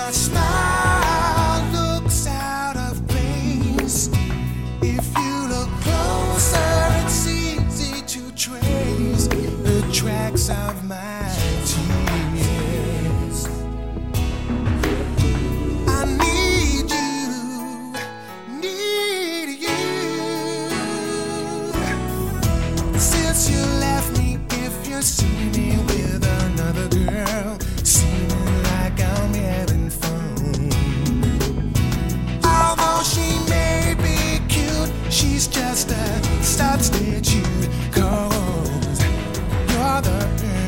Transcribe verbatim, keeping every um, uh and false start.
smile looks out of place. If you look closer, it's easy to trace the tracks of my tears. I need you, need you. Since you left me, if you see me with another girl, seeming like I'm having fun. Although she may be cute, she's just a substitute, 'cause you're the